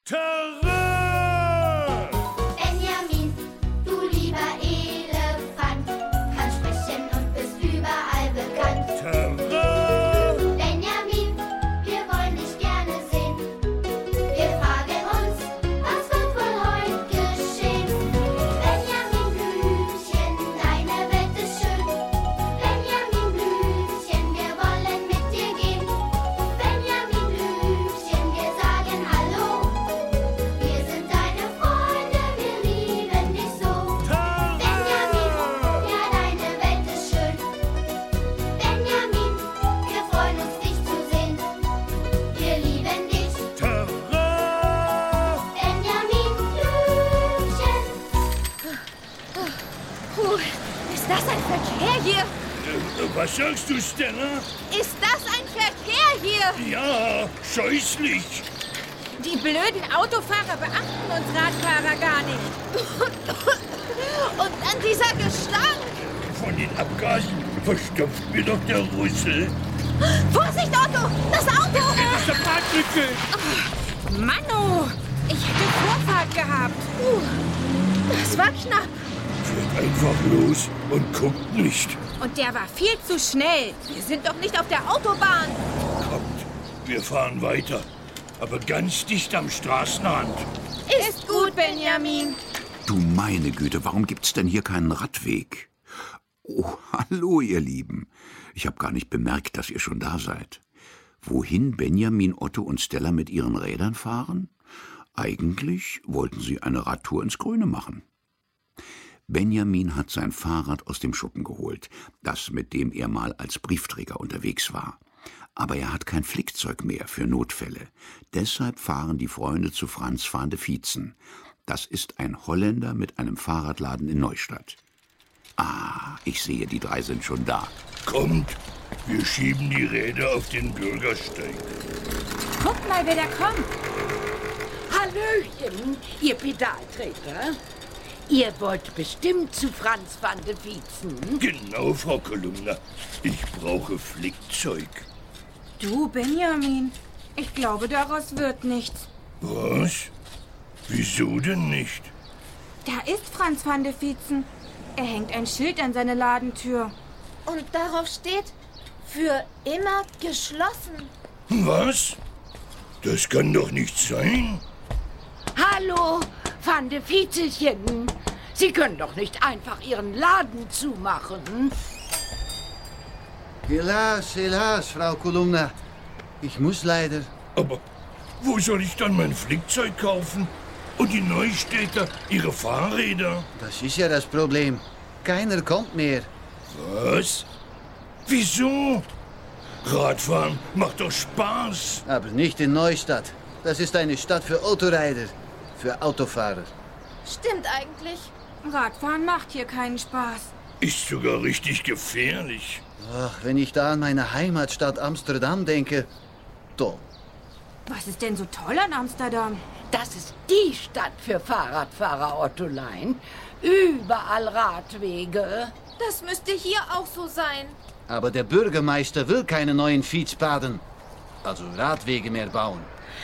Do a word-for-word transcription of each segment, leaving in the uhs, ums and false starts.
Terrain! Benjamin, du lieber Elefant, kannst sprechen und bist überall bekannt. Terrain! Benjamin, wir wollen dich gerne sehen. Wir fragen uns, was wird wohl heute geschehen? Benjamin Blümchen, deine Welt ist schön. Benjamin Blümchen, wir wollen mit dir gehen. Benjamin Blümchen, wir sagen Hallo. Wir sind deine Freunde, wir lieben dich so. Benjamin, ja, deine Welt ist schön. Benjamin, wir freuen uns, dich zu sehen. Wir lieben dich. Terrain! Benjamin Blümchen. Puh, ist das ein Verkehr hier? Äh, Was sagst du, Stella? Ist das ein Verkehr hier? Ja, scheußlich. Die blöden Autofahrer beachten uns Radfahrer gar nicht. Und dann dieser Gestank. Von den Abgasen verstopft mir doch der Rüssel. Vorsicht, Otto! Das Auto! Das ist der Bratwickel. Manu, ich hätte Vorfahrt gehabt. Uh, das war knapp. Fährt einfach los und guckt nicht. Und der war viel zu schnell. Wir sind doch nicht auf der Autobahn. Kommt, wir fahren weiter. Aber ganz dicht am Straßenrand. Ist gut, Benjamin. Du meine Güte, warum gibt's denn hier keinen Radweg? Oh, hallo, ihr Lieben. Ich habe gar nicht bemerkt, dass ihr schon da seid. Wohin Benjamin, Otto und Stella mit ihren Rädern fahren? Eigentlich wollten sie eine Radtour ins Grüne machen. Benjamin hat sein Fahrrad aus dem Schuppen geholt, das, mit dem er mal als Briefträger unterwegs war. Aber er hat kein Flickzeug mehr für Notfälle. Deshalb fahren die Freunde zu Franz van de Vietzen. Das ist ein Holländer mit einem Fahrradladen in Neustadt. Ah, ich sehe, die drei sind schon da. Kommt, wir schieben die Räder auf den Bürgersteig. Guck mal, wer da kommt. Hallöchen, ihr Pedalträger. Ihr wollt bestimmt zu Franz van de Vietzen. Genau, Frau Kolumna. Ich brauche Flickzeug. Du, Benjamin, ich glaube, daraus wird nichts. Was? Wieso denn nicht? Da ist Franz van de Vietzen. Er hängt ein Schild an seine Ladentür. Und darauf steht, für immer geschlossen. Was? Das kann doch nicht sein. Hallo, van de Vietzelchen. Sie können doch nicht einfach Ihren Laden zumachen. Helaas, helaas, Frau Kolumna. Ich muss leider. Aber wo soll ich dann mein Flickzeug kaufen? Und die Neustädter ihre Fahrräder? Das ist ja das Problem. Keiner kommt mehr. Was? Wieso? Radfahren macht doch Spaß. Aber nicht in Neustadt. Das ist eine Stadt für Autoreider. Für Autofahrer. Stimmt eigentlich. Radfahren macht hier keinen Spaß. Ist sogar richtig gefährlich. Ach, wenn ich da an meine Heimatstadt Amsterdam denke. Toll. Was ist denn so toll an Amsterdam? Das ist die Stadt für Fahrradfahrer, Ottolein. Überall Radwege. Das müsste hier auch so sein. Aber der Bürgermeister will keine neuen Fietspaden. Also Radwege mehr bauen.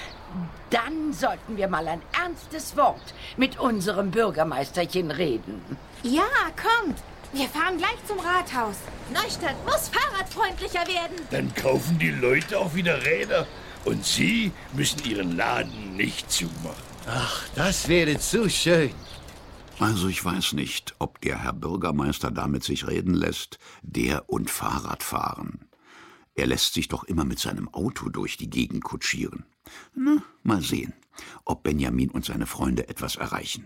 Dann sollten wir mal ein ernstes Wort mit unserem Bürgermeisterchen reden. Ja, kommt. Wir fahren gleich zum Rathaus. Neustadt muss fahrradfreundlicher werden. Dann kaufen die Leute auch wieder Räder. Und Sie müssen Ihren Laden nicht zumachen. Ach, das wäre zu schön. Also ich weiß nicht, ob der Herr Bürgermeister damit sich reden lässt, der und Fahrrad fahren. Er lässt sich doch immer mit seinem Auto durch die Gegend kutschieren. Na, mal sehen, ob Benjamin und seine Freunde etwas erreichen.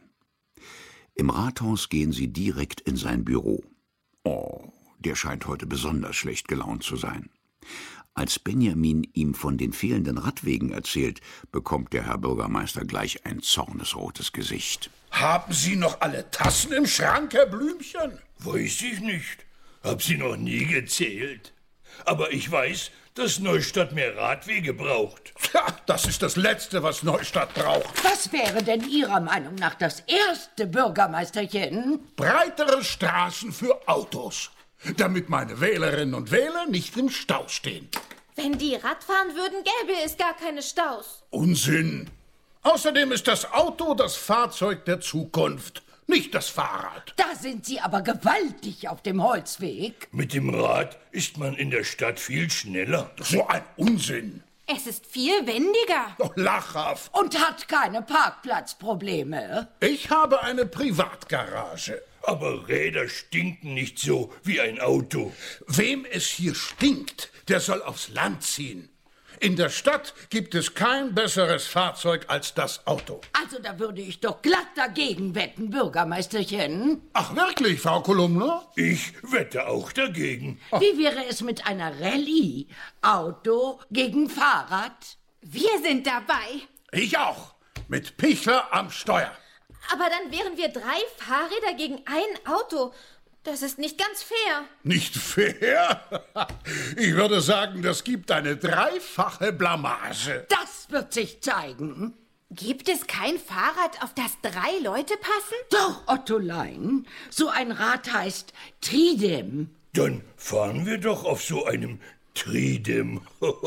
Im Rathaus gehen sie direkt in sein Büro. Oh, der scheint heute besonders schlecht gelaunt zu sein. Als Benjamin ihm von den fehlenden Radwegen erzählt, bekommt der Herr Bürgermeister gleich ein zornesrotes Gesicht. Haben Sie noch alle Tassen im Schrank, Herr Blümchen? Weiß ich nicht. Hab sie noch nie gezählt. Aber ich weiß, dass Neustadt mehr Radwege braucht. Tja, das ist das Letzte, was Neustadt braucht. Was wäre denn Ihrer Meinung nach das erste, Bürgermeisterchen? Breitere Straßen für Autos, damit meine Wählerinnen und Wähler nicht im Stau stehen. Wenn die Rad fahren würden, gäbe es gar keine Staus. Unsinn. Außerdem ist das Auto das Fahrzeug der Zukunft, nicht das Fahrrad. Da sind Sie aber gewaltig auf dem Holzweg. Mit dem Rad ist man in der Stadt viel schneller. So ein Unsinn. Es ist viel wendiger. Doch lachhaft. Und hat keine Parkplatzprobleme. Ich habe eine Privatgarage. Aber Räder stinken nicht so wie ein Auto. Wem es hier stinkt, der soll aufs Land ziehen. In der Stadt gibt es kein besseres Fahrzeug als das Auto. Also da würde ich doch glatt dagegen wetten, Bürgermeisterchen. Ach wirklich, Frau Kolumna? Ich wette auch dagegen. Wie wäre es mit einer Rallye? Auto gegen Fahrrad? Wir sind dabei. Ich auch. Mit Pichler am Steuer. Aber dann wären wir drei Fahrräder gegen ein Auto. Das ist nicht ganz fair. Nicht fair? Ich würde sagen, das gibt eine dreifache Blamage. Das wird sich zeigen. Gibt es kein Fahrrad, auf das drei Leute passen? Doch, Ottolein. So ein Rad heißt Tridem. Dann fahren wir doch auf so einem Tridem.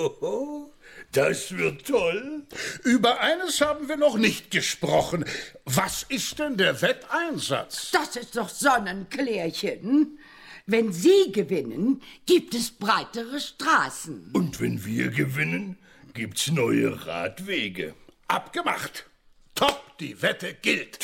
Das wird toll. Über eines haben wir noch nicht gesprochen. Was ist denn der Wetteinsatz? Das ist doch Sonnenklärchen. Wenn Sie gewinnen, gibt es breitere Straßen. Und wenn wir gewinnen, gibt's neue Radwege. Abgemacht. Top, die Wette gilt.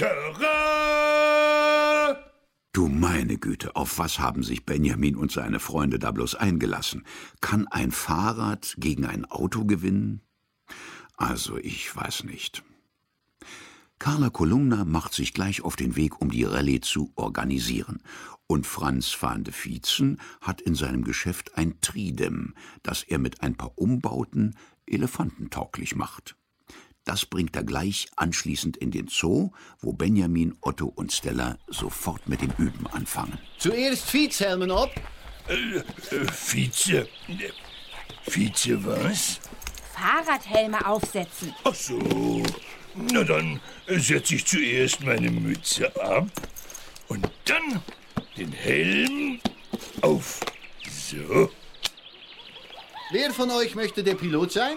Tada! Du meine Güte, auf was haben sich Benjamin und seine Freunde da bloß eingelassen? Kann ein Fahrrad gegen ein Auto gewinnen? Also, ich weiß nicht. Carla Kolumna macht sich gleich auf den Weg, um die Rallye zu organisieren. Und Franz van de Vietzen hat in seinem Geschäft ein Tridem, das er mit ein paar Umbauten elefantentauglich macht. Das bringt er gleich anschließend in den Zoo, wo Benjamin, Otto und Stella sofort mit dem Üben anfangen. Zuerst Fietshelmen ab. Äh, äh, Vize. Äh, Vize was? Fahrradhelme aufsetzen. Ach so. Na dann äh, setze ich zuerst meine Mütze ab und dann den Helm auf. So. Wer von euch möchte der Pilot sein?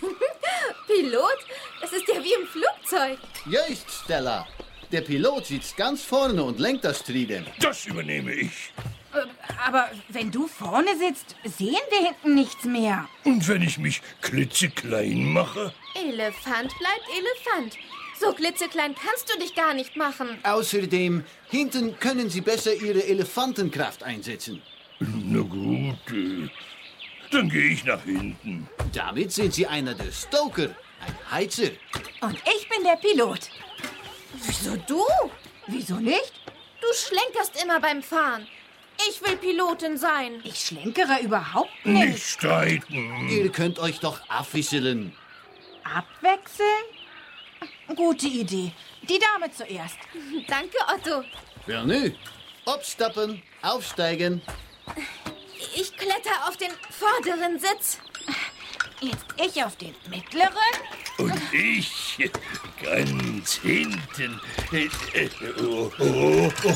Pilot? Das ist ja wie im Flugzeug. Just, Stella. Der Pilot sitzt ganz vorne und lenkt das Tridem. Das übernehme ich. Aber wenn du vorne sitzt, sehen wir hinten nichts mehr. Und wenn ich mich klitzeklein mache? Elefant bleibt Elefant. So klitzeklein kannst du dich gar nicht machen. Außerdem, hinten können Sie besser Ihre Elefantenkraft einsetzen. Na gut, äh, dann gehe ich nach hinten. Damit sind Sie einer der Stoker, ein Heizer. Und ich bin der Pilot. Wieso du? Wieso nicht? Du schlenkerst immer beim Fahren. Ich will Pilotin sein. Ich schlenkere überhaupt nicht. Nicht streiten. Ihr könnt euch doch abwechseln. Abwechseln? Gute Idee. Die Dame zuerst. Danke, Otto. Wer nö? Abstappen, aufsteigen. Ich kletter auf den vorderen Sitz. Jetzt ich auf den mittleren. Und ich ganz hinten. Äh, äh, oh, oh, oh.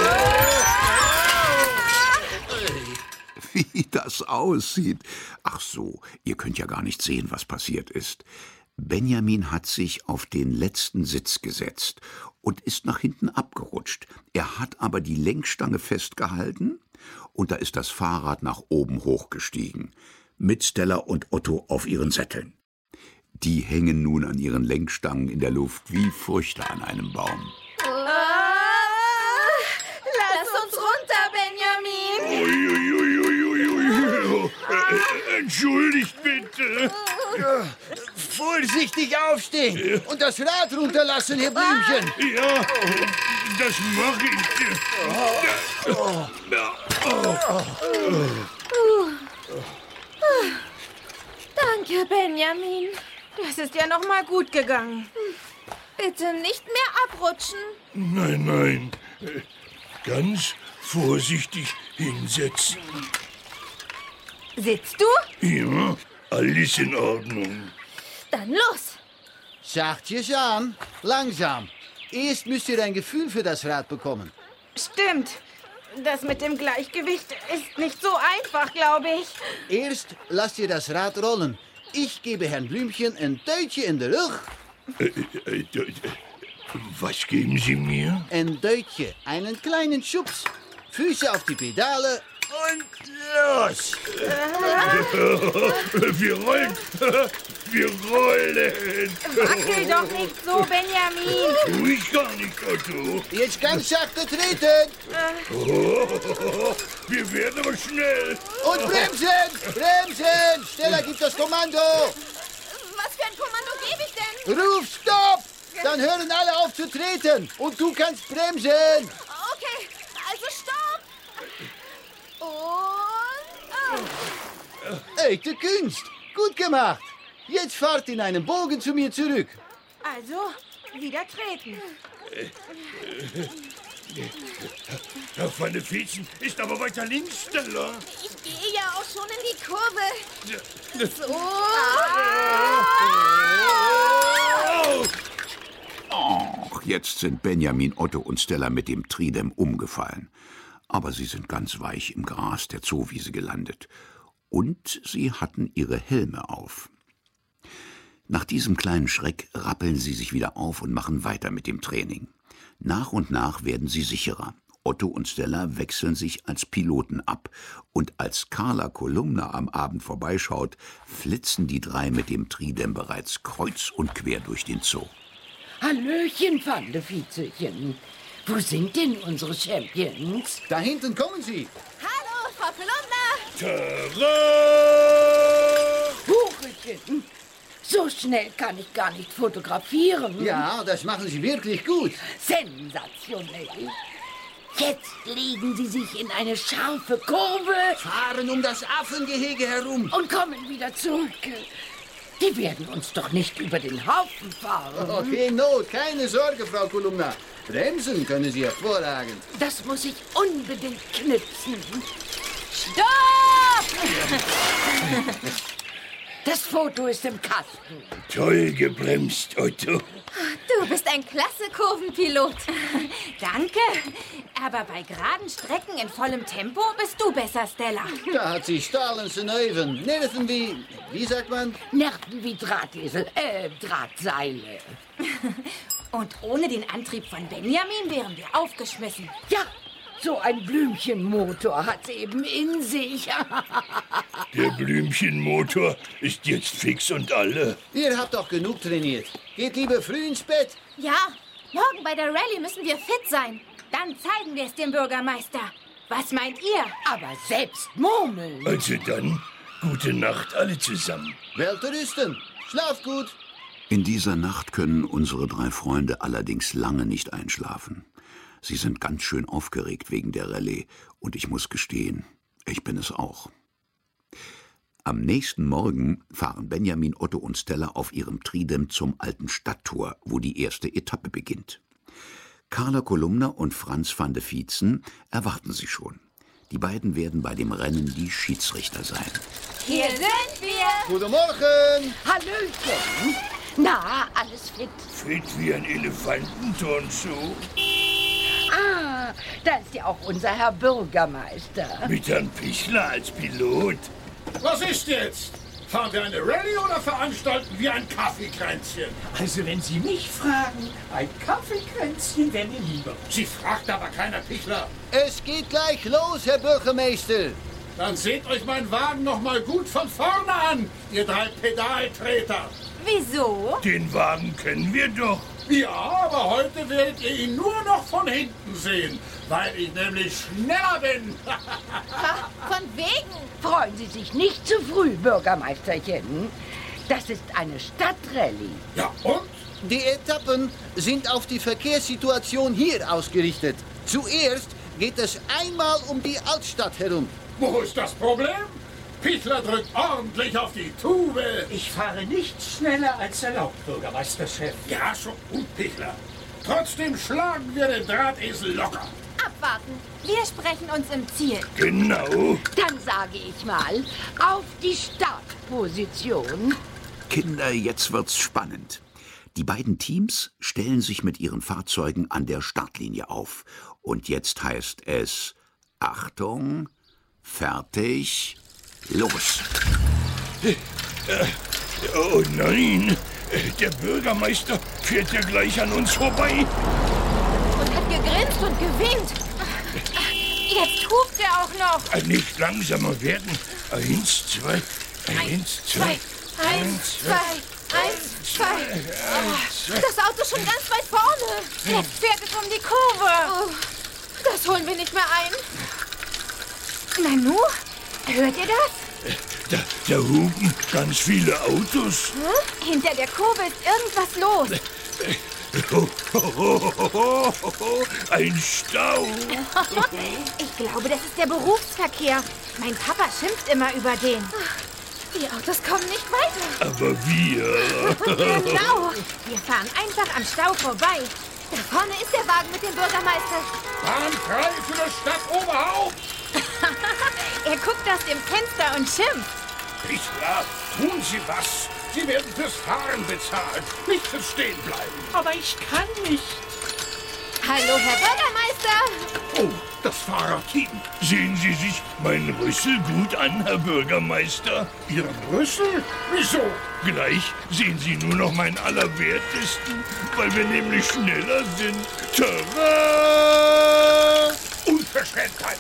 Wie das aussieht. Ach so, ihr könnt ja gar nicht sehen, was passiert ist. Benjamin hat sich auf den letzten Sitz gesetzt und ist nach hinten abgerutscht. Er hat aber die Lenkstange festgehalten und da ist das Fahrrad nach oben hochgestiegen, mit Stella und Otto auf ihren Sätteln. Die hängen nun an ihren Lenkstangen in der Luft wie Früchte an einem Baum. Lass uns runter, Benjamin. Ui, ui, ui, ui, ui, ui. Äh, Entschuldigt bitte. Vorsichtig aufstehen und das Rad runterlassen, Herr Blümchen. Ja, das mache ich. Danke, Benjamin. Das ist ja noch mal gut gegangen. Bitte nicht mehr abrutschen. Nein, nein. Äh, Ganz vorsichtig hinsetzen. Sitzt du? Ja, alles in Ordnung. Dann los. Sachtjes an, langsam. Erst müsst ihr ein Gefühl für das Rad bekommen. Stimmt. Das mit dem Gleichgewicht ist nicht so einfach, glaube ich. Erst lasst ihr das Rad rollen. Ich gebe Herrn Blümchen ein Deutsche in der Rück Äh, äh, äh, was geben Sie mir? Ein Deutje, einen kleinen Schubs. Füße auf die Pedale und los. Wir rollen. Wir rollen. Wackel doch nicht so, Benjamin. Tu ich gar nicht, Otto. Jetzt ganz sachte treten. Oh, wir werden aber schnell. Und bremsen, bremsen. Stella gibt das Kommando. Was für ein Kommando gebe ich denn? Ruf Stopp. Dann hören alle auf zu treten. Und du kannst bremsen. Okay, also stopp. Und... Oh. Echte Kunst. Gut gemacht. Jetzt fahrt in einem Bogen zu mir zurück. Also, wieder treten. Herr van der Fietzen ist aber weiter links, Stella. Ich gehe ja auch schon in die Kurve. So. Och, jetzt sind Benjamin, Otto und Stella mit dem Tridem umgefallen. Aber sie sind ganz weich im Gras der Zoowiese gelandet. Und sie hatten ihre Helme auf. Nach diesem kleinen Schreck rappeln sie sich wieder auf und machen weiter mit dem Training. Nach und nach werden sie sicherer. Otto und Stella wechseln sich als Piloten ab. Und als Carla Kolumna am Abend vorbeischaut, flitzen die drei mit dem Tridem bereits kreuz und quer durch den Zoo. Hallöchen, Van der Fiezelchen. Wo sind denn unsere Champions? Da hinten kommen sie. Hallo, Frau Kolumna. Tara! Huchelchen, so schnell kann ich gar nicht fotografieren. Ja, das machen sie wirklich gut. Sensationell. Jetzt legen sie sich in eine scharfe Kurve Fahren um das Affengehege herum. und kommen wieder zurück. Die werden uns doch nicht über den Haufen fahren. Okay, Not, keine Sorge, Frau Kolumna. Bremsen können Sie hervorragend. Das muss ich unbedingt knipsen. Stopp! Das Foto ist im Kasten. Toll gebremst, Otto. Du bist ein klasse Kurvenpilot. Danke. Aber bei geraden Strecken in vollem Tempo bist du besser, Stella. Da hat sie Stahlense Neuven. Nerven wie, wie sagt man? Nerven wie Drahtesel, äh, Drahtseile. Und ohne den Antrieb von Benjamin wären wir aufgeschmissen. Ja, so ein Blümchenmotor hat sie eben in sich. Der Blümchenmotor ist jetzt fix und alle. Ihr habt doch genug trainiert. Geht lieber früh ins Bett. Ja, morgen bei der Rallye müssen wir fit sein. Dann zeigen wir es dem Bürgermeister. Was meint ihr? Aber selbst murmeln. Also dann, gute Nacht alle zusammen. Welterüsten. Schlaft gut. In dieser Nacht können unsere drei Freunde allerdings lange nicht einschlafen. Sie sind ganz schön aufgeregt wegen der Rallye und ich muss gestehen, ich bin es auch. Am nächsten Morgen fahren Benjamin, Otto und Stella auf ihrem Tridem zum alten Stadttor, wo die erste Etappe beginnt. Carla Kolumna und Franz van der Fietzen erwarten sie schon. Die beiden werden bei dem Rennen die Schiedsrichter sein. Hier sind wir. Guten Morgen. Hallöchen. Na, alles fit? Fit wie ein Elefantenturnschuh. Ah, da ist ja auch unser Herr Bürgermeister. Mit Herrn Pichler als Pilot. Was ist jetzt? Fahren wir eine Rallye oder veranstalten wir ein Kaffeekränzchen? Also wenn Sie mich fragen, ein Kaffeekränzchen wäre mir lieber. Sie fragt aber keiner, Pichler. Es geht gleich los, Herr Bürgermeister. Dann seht euch meinen Wagen noch mal gut von vorne an, ihr drei Pedaltreter. Wieso? Den Wagen kennen wir doch. Ja, aber heute werdet ihr ihn nur noch von hinten sehen, weil ich nämlich schneller bin. Von wegen. Freuen Sie sich nicht zu früh, Bürgermeisterchen. Das ist eine Stadtrallye. Ja, und? Die Etappen sind auf die Verkehrssituation hier ausgerichtet. Zuerst geht es einmal um die Altstadt herum. Wo ist das Problem? Pichler drückt ordentlich auf die Tube. Ich fahre nicht schneller als erlaubt, Bürgermeisterchef. Ja, schon gut, Pichler. Trotzdem schlagen wir den Drahtesel locker. Abwarten. Wir sprechen uns im Ziel. Genau. Dann sage ich mal, auf die Startposition. Kinder, jetzt wird's spannend. Die beiden Teams stellen sich mit ihren Fahrzeugen an der Startlinie auf. Und jetzt heißt es: Achtung, fertig, los. Oh nein, Der Bürgermeister fährt ja gleich an uns vorbei. Und hat gegrinst und gewinkt. Jetzt hupt er auch noch. Äh, Nicht langsamer werden. Eins, zwei, eins, zwei, Eins, zwei, eins, zwei. Das Auto ist schon ganz weit vorne. Jetzt fährt es um die Kurve. Oh, das holen wir nicht mehr ein. Nanu, hört ihr das? Da, da hupen ganz viele Autos. Hm? Hinter der Kurve ist irgendwas los. Ein Stau. Ich glaube, das ist der Berufsverkehr. Mein Papa schimpft immer über den. Die Autos kommen nicht weiter. Aber wir... Genau. Wir fahren einfach am Stau vorbei. Da vorne ist der Wagen mit dem Bürgermeister. Bahn frei für das Stadtoberhaupt. Er guckt aus dem Fenster und schimpft. Pichler, tun Sie was. Sie werden fürs Fahren bezahlt, nicht fürs Stehenbleiben. Aber ich kann nicht. Hallo, Herr Bürgermeister. Oh, das Fahrerteam. Sehen Sie sich meinen Rüssel gut an, Herr Bürgermeister? Ihren Rüssel? Wieso? Gleich sehen Sie nur noch meinen Allerwertesten, weil wir nämlich schneller sind. Tada! Unverschämtheit.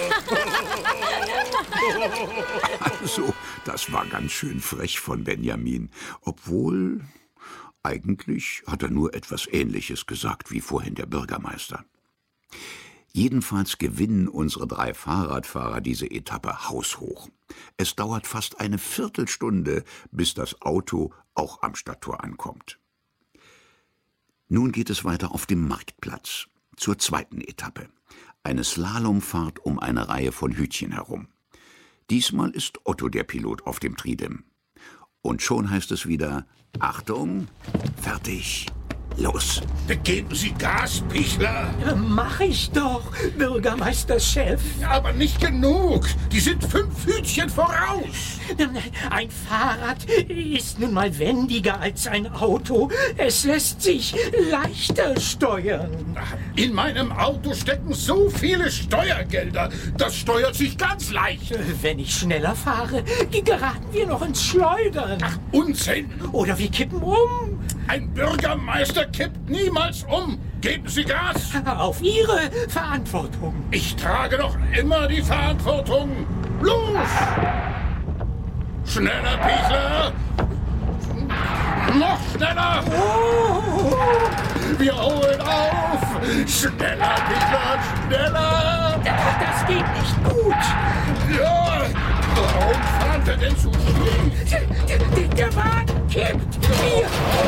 Also, das war ganz schön frech von Benjamin. Obwohl, eigentlich hat er nur etwas Ähnliches gesagt wie vorhin der Bürgermeister. Jedenfalls gewinnen unsere drei Fahrradfahrer diese Etappe haushoch. Es dauert fast eine Viertelstunde, bis das Auto auch am Stadttor ankommt. Nun geht es weiter auf dem Marktplatz, zur zweiten Etappe. Eine Slalomfahrt um eine Reihe von Hütchen herum. Diesmal ist Otto der Pilot auf dem Tridem. Und schon heißt es wieder, Achtung, fertig, los. Geben Sie Gas, Pichler. Mach ich doch, Bürgermeisterchef. Aber nicht genug. Die sind fünf Hütchen voraus. Ein Fahrrad ist nun mal wendiger als ein Auto. Es lässt sich leichter steuern. In meinem Auto stecken so viele Steuergelder. Das steuert sich ganz leicht. Wenn ich schneller fahre, geraten wir noch ins Schleudern. Ach, Unsinn. Oder wir kippen um. Ein Bürgermeister kippt niemals um. Geben Sie Gas. Auf Ihre Verantwortung. Ich trage doch immer die Verantwortung. Los! Schneller, Pichler! Noch schneller! Oh. Wir holen auf! Schneller, Pichler, schneller! Das geht nicht gut. Ja, warum fahren wir denn so schnell? Der, der, der Wagen kippt. Hier.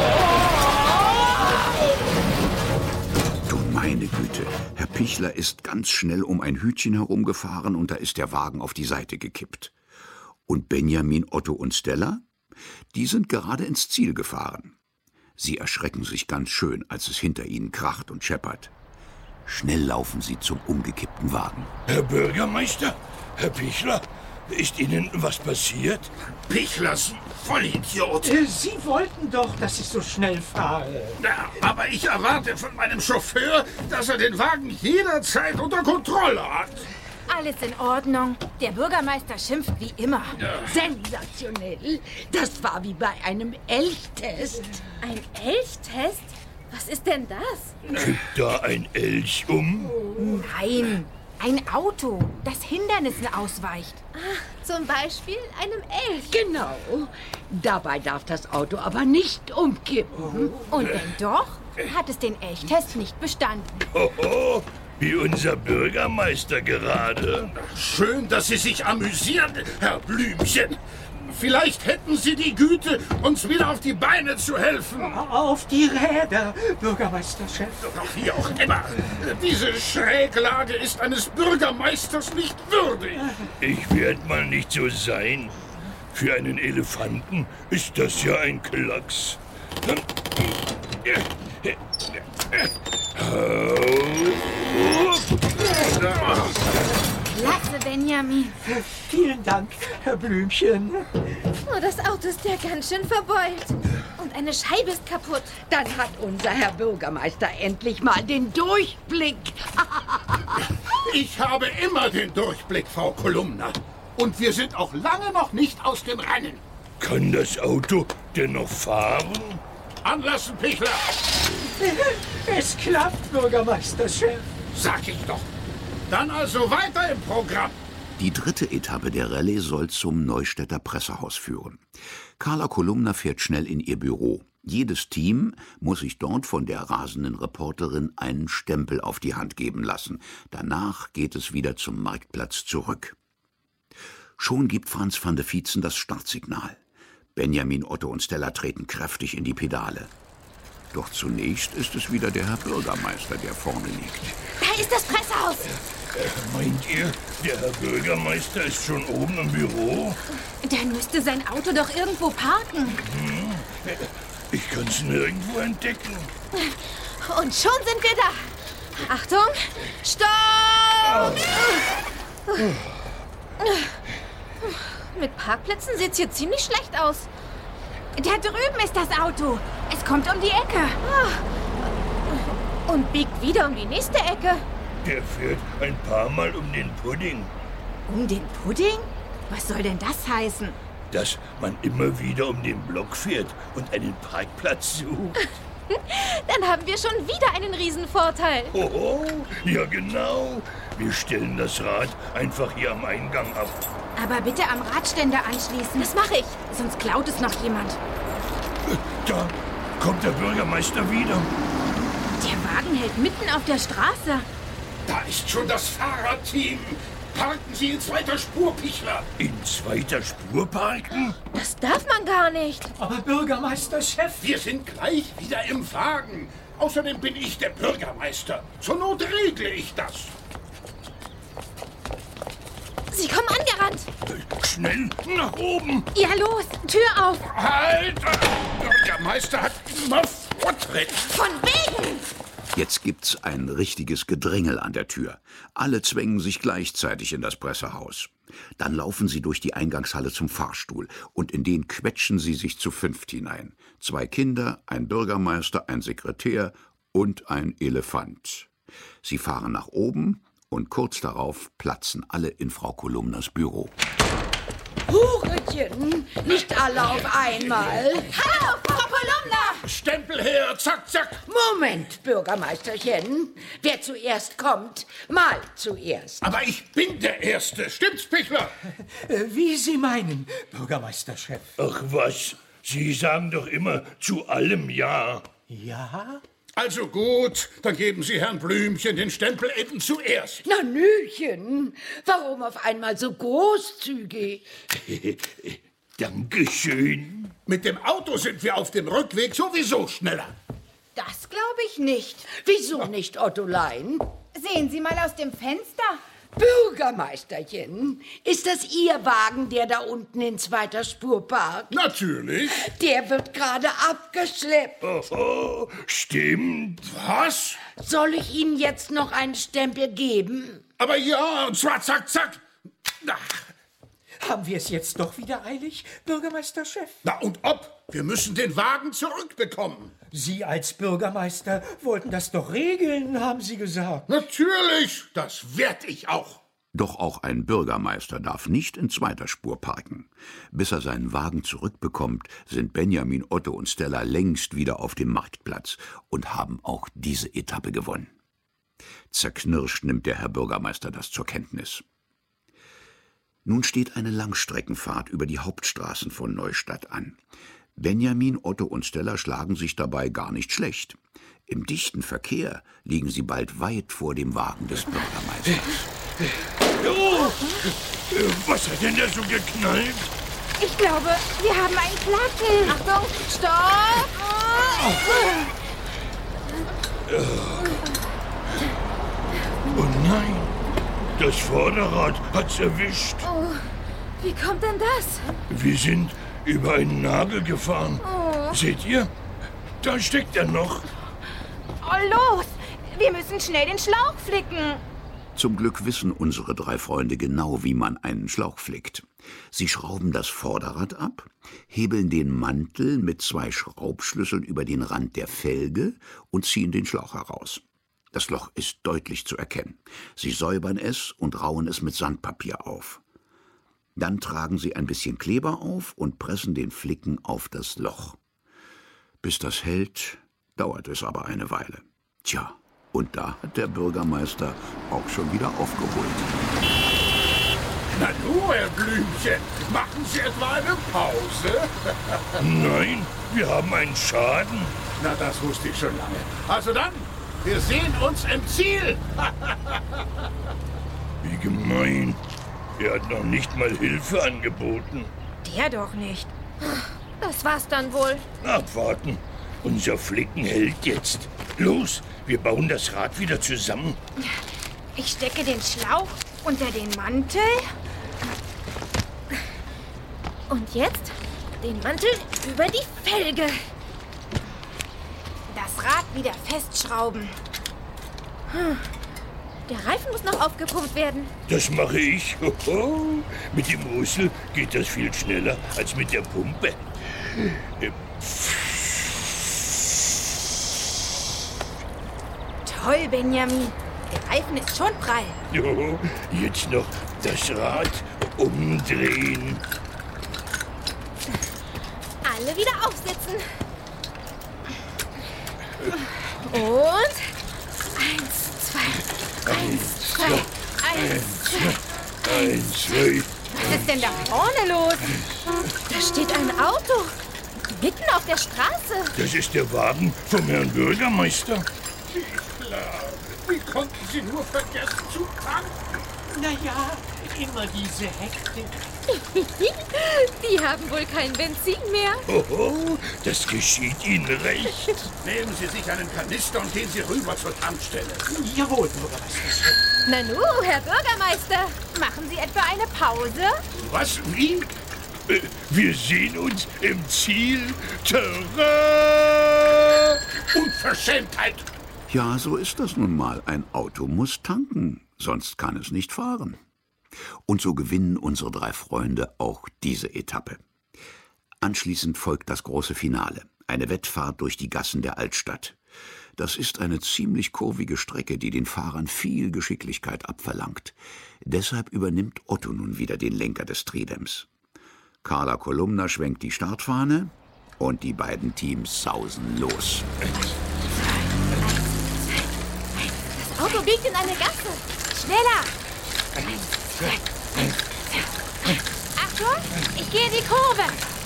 Du meine Güte, Herr Pichler ist ganz schnell um ein Hütchen herumgefahren und da ist der Wagen auf die Seite gekippt. Und Benjamin, Otto und Stella, die sind gerade ins Ziel gefahren. Sie erschrecken sich ganz schön, als es hinter ihnen kracht und scheppert. Schnell laufen sie zum umgekippten Wagen. Herr Bürgermeister, Herr Pichler, ist Ihnen was passiert? Pichler, Sie Vollidiot! Sie wollten doch, dass ich so schnell fahre. Ja, aber ich erwarte von meinem Chauffeur, dass er den Wagen jederzeit unter Kontrolle hat. Alles in Ordnung. Der Bürgermeister schimpft wie immer. Sensationell. Das war wie bei einem Elchtest. Ein Elchtest? Was ist denn das? Kippt da ein Elch um? Nein, ein Auto, das Hindernissen ausweicht. Ah, zum Beispiel einem Elch. Genau. Dabei darf das Auto aber nicht umkippen. Und wenn doch, hat es den Elchtest nicht bestanden. Hoho, wie unser Bürgermeister gerade. Schön, dass Sie sich amüsieren, Herr Blümchen. Vielleicht hätten Sie die Güte, uns wieder auf die Beine zu helfen. Auf die Räder, Bürgermeisterchef. Doch wie auch immer. Diese Schräglage ist eines Bürgermeisters nicht würdig. Ich werd mal nicht so sein. Für einen Elefanten ist das ja ein Klacks. Klasse, Benjamin. Vielen Dank, Herr Blümchen. Oh, das Auto ist ja ganz schön verbeult. Und eine Scheibe ist kaputt. Dann hat unser Herr Bürgermeister endlich mal den Durchblick. Ich habe immer den Durchblick, Frau Kolumna. Und wir sind auch lange noch nicht aus dem Rennen. Kann das Auto denn noch fahren? Anlassen, Pichler! Es klappt, Bürgermeisterchef. Sag ich doch. Dann also weiter im Programm. Die dritte Etappe der Rallye soll zum Neustädter Pressehaus führen. Carla Kolumna fährt schnell in ihr Büro. Jedes Team muss sich dort von der rasenden Reporterin einen Stempel auf die Hand geben lassen. Danach geht es wieder zum Marktplatz zurück. Schon gibt Franz van de Vietzen das Startsignal. Benjamin, Otto und Stella treten kräftig in die Pedale. Doch zunächst ist es wieder der Herr Bürgermeister, der vorne liegt. Da ist das Pressehaus. Äh, meint ihr, der Herr Bürgermeister ist schon oben im Büro? Dann müsste sein Auto doch irgendwo parken. Hm, ich kann es nirgendwo entdecken. Und schon sind wir da. Achtung, Stopp! Mit Parkplätzen sieht's hier ziemlich schlecht aus. Da drüben ist das Auto. Es kommt um die Ecke. Und biegt wieder um die nächste Ecke. Der fährt ein paar Mal um den Pudding. Um den Pudding? Was soll denn das heißen? Dass man immer wieder um den Block fährt und einen Parkplatz sucht. Dann haben wir schon wieder einen Riesenvorteil. Oh, ja genau. Wir stellen das Rad einfach hier am Eingang ab. Aber bitte am Radständer anschließen. Das mache ich. Sonst klaut es noch jemand. Da kommt der Bürgermeister wieder. Der Wagen hält mitten auf der Straße. Da ist schon das Fahrradteam. Parken Sie in zweiter Spur, Pichler. In zweiter Spur parken? Das darf man gar nicht. Aber Bürgermeisterchef... Wir sind gleich wieder im Wagen. Außerdem bin ich der Bürgermeister. Zur Not regle ich das. Sie kommen angerannt. Schnell nach oben. Ja, los, Tür auf. Halt! Der Bürgermeister hat immer Vortritt. Von wegen! Jetzt gibt's ein richtiges Gedrängel an der Tür. Alle zwängen sich gleichzeitig in das Pressehaus. Dann laufen sie durch die Eingangshalle zum Fahrstuhl und in den quetschen sie sich zu fünft hinein. Zwei Kinder, ein Bürgermeister, ein Sekretär und ein Elefant. Sie fahren nach oben und kurz darauf platzen alle in Frau Kolumnas Büro. Hurchen, nicht alle auf einmal. Hallo, Frau Kolumna! Stempel her, zack, zack. Moment, Bürgermeisterchen. Wer zuerst kommt, mal zuerst. Aber ich bin der Erste. Stimmt's, Pichler? Äh, Wie Sie meinen, Bürgermeisterchef. Ach was, Sie sagen doch immer zu allem Ja. Ja? Also gut, dann geben Sie Herrn Blümchen den Stempel eben zuerst. Nanüchen, warum auf einmal so großzügig? Dankeschön. Mit dem Auto sind wir auf dem Rückweg sowieso schneller. Das glaube ich nicht. Wieso nicht, Ottolein? Sehen Sie mal aus dem Fenster. Bürgermeisterchen, ist das Ihr Wagen, der da unten in zweiter Spur parkt? Natürlich. Der wird gerade abgeschleppt. Oh, stimmt. Was? Soll ich Ihnen jetzt noch einen Stempel geben? Aber ja, und zwar zack, zack. Ach, Haben wir es jetzt doch wieder eilig, Bürgermeisterchef? na und ob? Wir müssen den Wagen zurückbekommen. Sie als Bürgermeister wollten das doch regeln, haben Sie gesagt. Natürlich, das werd ich auch. Doch auch ein Bürgermeister darf nicht in zweiter Spur parken. Bis er seinen Wagen zurückbekommt, sind Benjamin, Otto und Stella längst wieder auf dem Marktplatz und haben auch diese Etappe gewonnen. Zerknirscht nimmt der Herr Bürgermeister das zur Kenntnis. Nun steht eine Langstreckenfahrt über die Hauptstraßen von Neustadt an. Benjamin, Otto und Stella schlagen sich dabei gar nicht schlecht. Im dichten Verkehr liegen sie bald weit vor dem Wagen des Bürgermeisters. Oh, was hat denn da so geknallt? Ich glaube, wir haben einen Platten. Achtung, Stopp! Oh nein, das Vorderrad hat's erwischt. Oh, wie kommt denn das? Wir sind über einen Nagel gefahren. Oh. Seht ihr? Da steckt er noch. Oh, los! Wir müssen schnell den Schlauch flicken. Zum Glück wissen unsere drei Freunde genau, wie man einen Schlauch flickt. Sie schrauben das Vorderrad ab, hebeln den Mantel mit zwei Schraubschlüsseln über den Rand der Felge und ziehen den Schlauch heraus. Das Loch ist deutlich zu erkennen. Sie säubern es und rauen es mit Sandpapier auf. Dann tragen sie ein bisschen Kleber auf und pressen den Flicken auf das Loch. Bis das hält, dauert es aber eine Weile. Tja, und da hat der Bürgermeister auch schon wieder aufgeholt. Na nu, Herr Blümchen, machen Sie etwa eine Pause? Nein, wir haben einen Schaden. Na, das wusste ich schon lange. Also dann, wir sehen uns im Ziel. Wie gemein. Er hat noch nicht mal Hilfe angeboten. Der doch nicht. Das war's dann wohl. Abwarten. Unser Flicken hält jetzt. Los, wir bauen das Rad wieder zusammen. Ich stecke den Schlauch unter den Mantel. Und jetzt den Mantel über die Felge. Das Rad wieder festschrauben. Hm. Der Reifen muss noch aufgepumpt werden. Das mache ich. Hoho. Mit dem Rüssel geht das viel schneller als mit der Pumpe. Toll, Benjamin. Der Reifen ist schon prall. Jo, jetzt noch das Rad umdrehen. Alle wieder aufsetzen. Und eins, zwei, eins, zwei, eins, zwei, eins, zwei. Was ist denn da vorne los? Da steht ein Auto. Mitten auf der Straße. Das ist der Wagen vom Herrn Bürgermeister. Klar, wie konnten Sie nur vergessen zu tanken? Naja, immer diese Hektik. Die haben wohl kein Benzin mehr. Hoho, das geschieht Ihnen recht. Nehmen Sie sich einen Kanister und gehen Sie rüber zur Tankstelle. Jawohl, Bürgermeister. Nanu, Herr Bürgermeister, machen Sie etwa eine Pause? Was? Wie? Äh, Wir sehen uns im Ziel. Terrain! Unverschämtheit! Ja, so ist das nun mal. Ein Auto muss tanken, sonst kann es nicht fahren. Und so gewinnen unsere drei Freunde auch diese Etappe. Anschließend folgt das große Finale, eine Wettfahrt durch die Gassen der Altstadt. Das ist eine ziemlich kurvige Strecke, die den Fahrern viel Geschicklichkeit abverlangt. Deshalb übernimmt Otto nun wieder den Lenker des Tridems. Carla Kolumna schwenkt die Startfahne und die beiden Teams sausen los. Das Auto biegt in eine Gasse. Schneller! Achtung, ich gehe in die Kurve.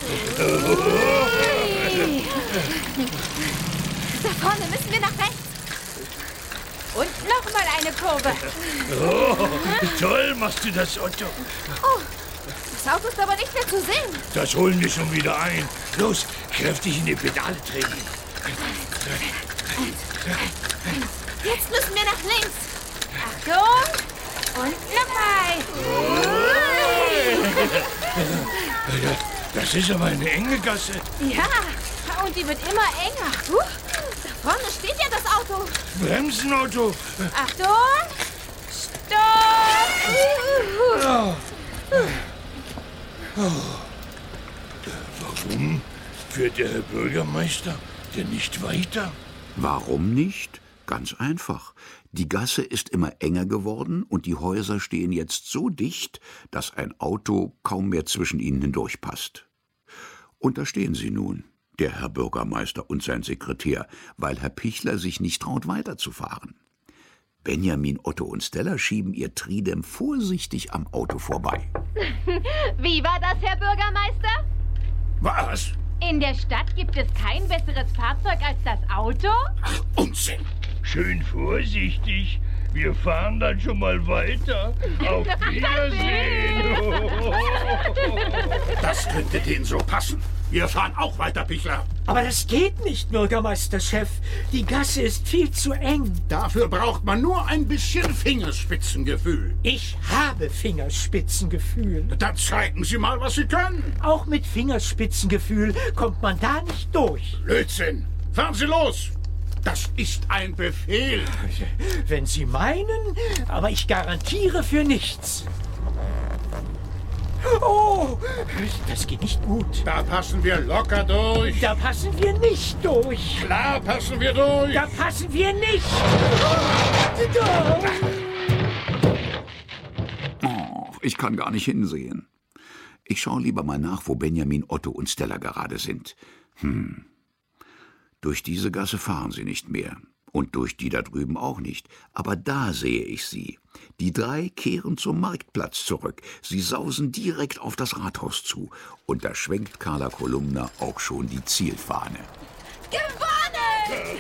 Da vorne müssen wir nach rechts. Und noch mal eine Kurve. Oh, toll machst du das, Otto. Oh, das Auto ist aber nicht mehr zu sehen. Das holen wir schon wieder ein. Los, kräftig in die Pedale treten. Jetzt müssen wir nach links. Achtung. Und nochmal. Das ist aber eine enge Gasse. Ja, und die wird immer enger. Huch, da vorne steht ja das Auto. Bremsen, Otto. Achtung. Stopp. Oh. Oh. Warum fährt der Herr Bürgermeister denn nicht weiter? Warum nicht? Ganz einfach. Die Gasse ist immer enger geworden und die Häuser stehen jetzt so dicht, dass ein Auto kaum mehr zwischen ihnen hindurchpasst. Und da stehen sie nun, der Herr Bürgermeister und sein Sekretär, weil Herr Pichler sich nicht traut, weiterzufahren. Benjamin, Otto und Stella schieben ihr Tridem vorsichtig am Auto vorbei. Wie war das, Herr Bürgermeister? Was? In der Stadt gibt es kein besseres Fahrzeug als das Auto? Ach, Unsinn! Schön vorsichtig. Wir fahren dann schon mal weiter. Auf Wiedersehen. Das könnte denen so passen. Wir fahren auch weiter, Pichler. Aber das geht nicht, Bürgermeisterchef. Die Gasse ist viel zu eng. Dafür braucht man nur ein bisschen Fingerspitzengefühl. Ich habe Fingerspitzengefühl. Dann zeigen Sie mal, was Sie können. Auch mit Fingerspitzengefühl kommt man da nicht durch. Blödsinn. Fahren Sie los. Das ist ein Befehl. Wenn Sie meinen, aber ich garantiere für nichts. Oh, das geht nicht gut. Da passen wir locker durch. Da passen wir nicht durch. Klar passen wir durch. Da passen wir nicht. Oh, ich kann gar nicht hinsehen. Ich schaue lieber mal nach, wo Benjamin, Otto und Stella gerade sind. Hm. Durch diese Gasse fahren sie nicht mehr. Und durch die da drüben auch nicht. Aber da sehe ich sie. Die drei kehren zum Marktplatz zurück. Sie sausen direkt auf das Rathaus zu. Und da schwenkt Carla Kolumna auch schon die Zielfahne. Gewonnen!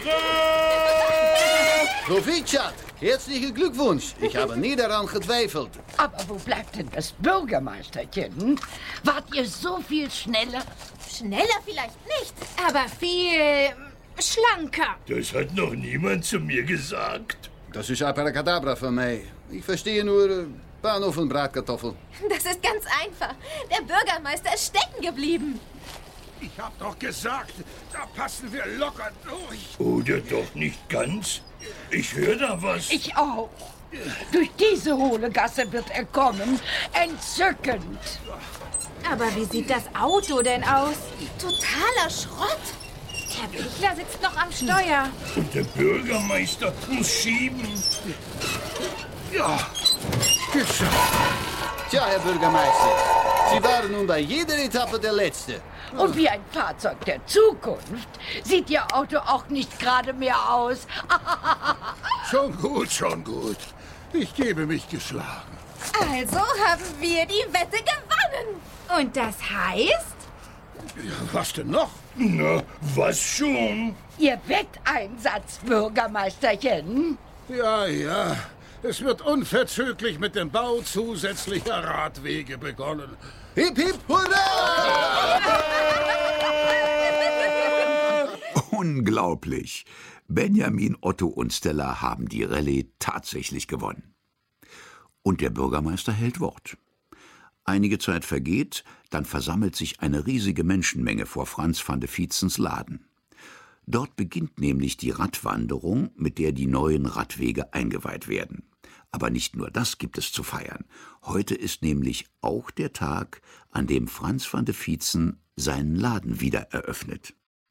Proficiat, herzlichen Glückwunsch. Ich habe nie daran gezweifelt. Aber wo bleibt denn das Bürgermeisterchen? Wart ihr so viel schneller? Schneller vielleicht nicht. Aber viel schlanker. Das hat noch niemand zu mir gesagt. Das ist Abracadabra für mich. Ich verstehe nur äh, Bahnhof und Bratkartoffel. Das ist ganz einfach. Der Bürgermeister ist stecken geblieben. Ich hab doch gesagt, da passen wir locker durch. Oder doch nicht ganz? Ich höre da was. Ich auch. Durch diese hohle Gasse wird er kommen. Entzückend. Aber wie sieht das Auto denn aus? Totaler Schrott. Der Pichler sitzt noch am Steuer. Und der Bürgermeister muss schieben. Ja, geschafft. Tja, Herr Bürgermeister, Sie waren nun bei jeder Etappe der Letzte. Und wie ein Fahrzeug der Zukunft sieht Ihr Auto auch nicht gerade mehr aus. Schon gut, schon gut. Ich gebe mich geschlagen. Also haben wir die Wette gewonnen. Und das heißt? Ja, was denn noch? Na, was schon? Ihr Wetteinsatz, Bürgermeisterchen. Ja, ja. Es wird unverzüglich mit dem Bau zusätzlicher Radwege begonnen. Hip, hip, hurra! Unglaublich. Benjamin, Otto und Stella haben die Rallye tatsächlich gewonnen. Und der Bürgermeister hält Wort. Einige Zeit vergeht, dann versammelt sich eine riesige Menschenmenge vor Franz van de Vietzens Laden. Dort beginnt nämlich die Radwanderung, mit der die neuen Radwege eingeweiht werden. Aber nicht nur das gibt es zu feiern. Heute ist nämlich auch der Tag, an dem Franz van de Vietzen seinen Laden wieder eröffnet.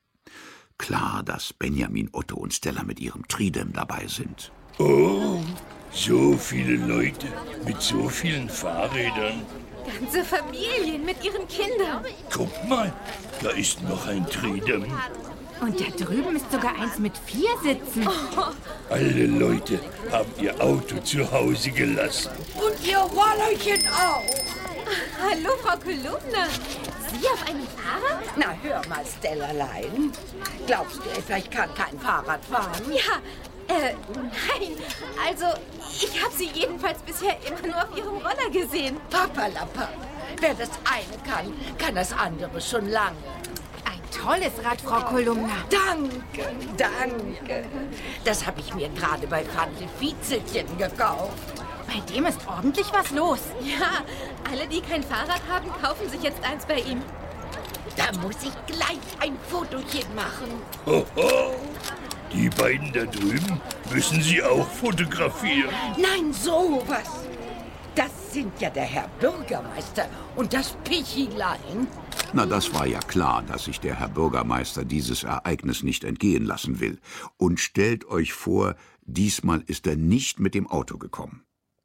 Klar, dass Benjamin, Otto und Stella mit ihrem Tridem dabei sind. Oh, so viele Leute mit so vielen Fahrrädern. Ganze Familien mit ihren Kindern. Guck mal, da ist noch ein Tridem. Und da drüben ist sogar eins mit vier Sitzen. Alle Leute haben ihr Auto zu Hause gelassen. Und ihr Rollerchen auch. Hallo, Frau Kolumna. Sie auf einem Fahrrad? Na, hör mal, Stellerlein. Glaubst du etwa, ich kann kein Fahrrad fahren? Ja, äh, nein. Also, ich habe Sie jedenfalls bisher immer nur auf Ihrem Roller gesehen. Papalapap. Wer das eine kann, kann das andere schon lange. Ein tolles Rad, Frau Kolumna. Danke, danke. Das habe ich mir gerade bei Van de Viezelchen gekauft. Bei dem ist ordentlich was los. Ja, alle, die kein Fahrrad haben, kaufen sich jetzt eins bei ihm. Da muss ich gleich ein Fotochen machen. Hoho, die beiden da drüben müssen Sie auch fotografieren. Nein, sowas. Das sind ja der Herr Bürgermeister und das Pichilein. Na, das war ja klar, dass sich der Herr Bürgermeister dieses Ereignis nicht entgehen lassen will. Und stellt euch vor, diesmal ist er nicht mit dem Auto gekommen.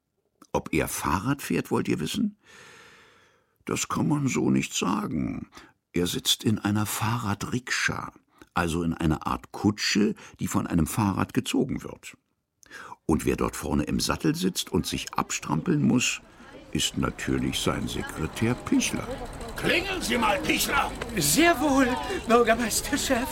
Ob er Fahrrad fährt, wollt ihr wissen? Das kann man so nicht sagen. Er sitzt in einer Fahrradrikscha, also in einer Art Kutsche, die von einem Fahrrad gezogen wird. Und wer dort vorne im Sattel sitzt und sich abstrampeln muss, ist natürlich sein Sekretär Pichler. Klingeln Sie mal, Pichler! Sehr wohl, Bürgermeisterchef.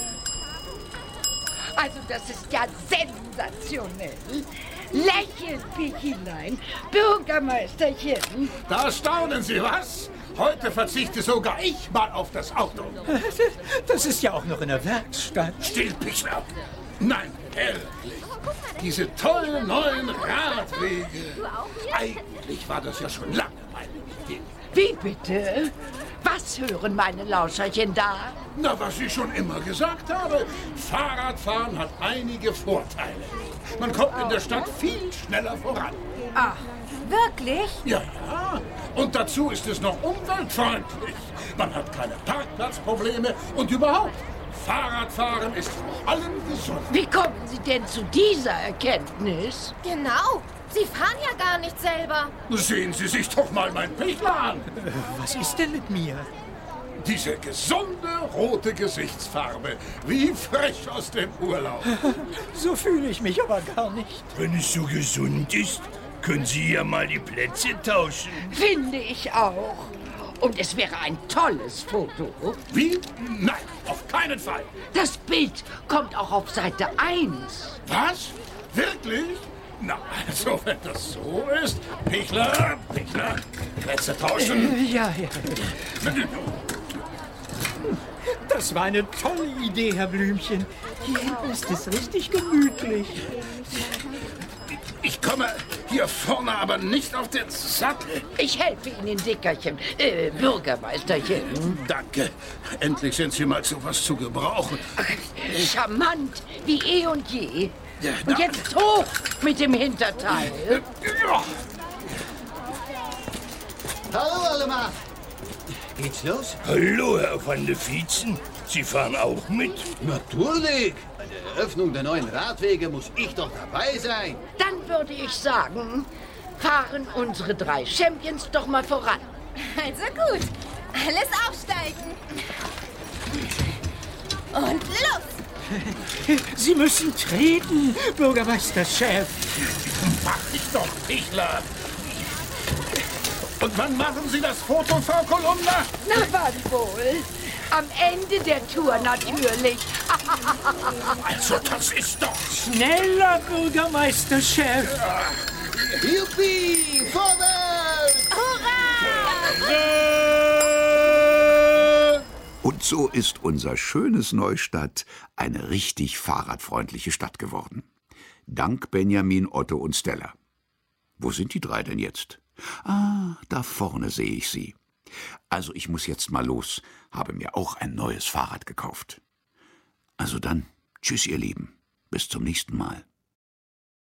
Also das ist ja sensationell. Lächeln, Pichilein, Bürgermeisterchen. Da staunen Sie, was? Heute verzichte sogar ich mal auf das Auto. Das ist ja auch noch in der Werkstatt. Still, Pichler! Nein, ehrlich. Diese tollen neuen Radwege. Eigentlich war das ja schon lange meine Idee. Wie bitte? Was hören meine Lauscherchen da? Na, was ich schon immer gesagt habe. Fahrradfahren hat einige Vorteile. Man kommt in der Stadt viel schneller voran. Ach, wirklich? Ja, ja. Und dazu ist es noch umweltfreundlich. Man hat keine Parkplatzprobleme und überhaupt. Fahrradfahren ist vor allem gesund. Wie kommen Sie denn zu dieser Erkenntnis? Genau. Sie fahren ja gar nicht selber. Sehen Sie sich doch mal mein Pichler an. Was ist denn mit mir? Diese gesunde rote Gesichtsfarbe, wie frisch aus dem Urlaub. So fühle ich mich aber gar nicht. Wenn es so gesund ist, können Sie ja mal die Plätze tauschen. Finde ich auch. Und es wäre ein tolles Foto. Wie? Nein, auf keinen Fall. Das Bild kommt auch auf Seite eins. Was? Wirklich? Na, also, wenn das so ist. Pichler, Pichler, Plätze tauschen. Ja, ja. Das war eine tolle Idee, Herr Blümchen. Hier hinten ist es richtig gemütlich. Ich komme hier vorne aber nicht auf den Sattel. Ich helfe Ihnen, Dickerchen, äh, Bürgermeisterchen. Danke. Endlich sind Sie mal zu was zu gebrauchen. Charmant, wie eh und je. Ja, Und jetzt hoch mit dem Hinterteil. Ja. Hallo allemaal. Geht's los? Hallo, Herr van der Vietzen. Sie fahren auch mit? Natürlich. Bei der Eröffnung der neuen Radwege muss ich doch dabei sein. Dann würde ich sagen, fahren unsere drei Champions doch mal voran. Also gut, alles aufsteigen. Und los! Sie müssen treten, Bürgermeisterchef. Mach ich doch, Pichler. Und wann machen Sie das Foto, Frau Kolumna? Na, wann wohl? Am Ende der Tour natürlich. Also, das ist doch... Schneller, Bürgermeisterchef. Juppie, vorwärts! Und so ist unser schönes Neustadt eine richtig fahrradfreundliche Stadt geworden. Dank Benjamin, Otto und Stella. Wo sind die drei denn jetzt? Ah, da vorne sehe ich sie. Also ich muss jetzt mal los, habe mir auch ein neues Fahrrad gekauft. Also dann, tschüss ihr Lieben, bis zum nächsten Mal.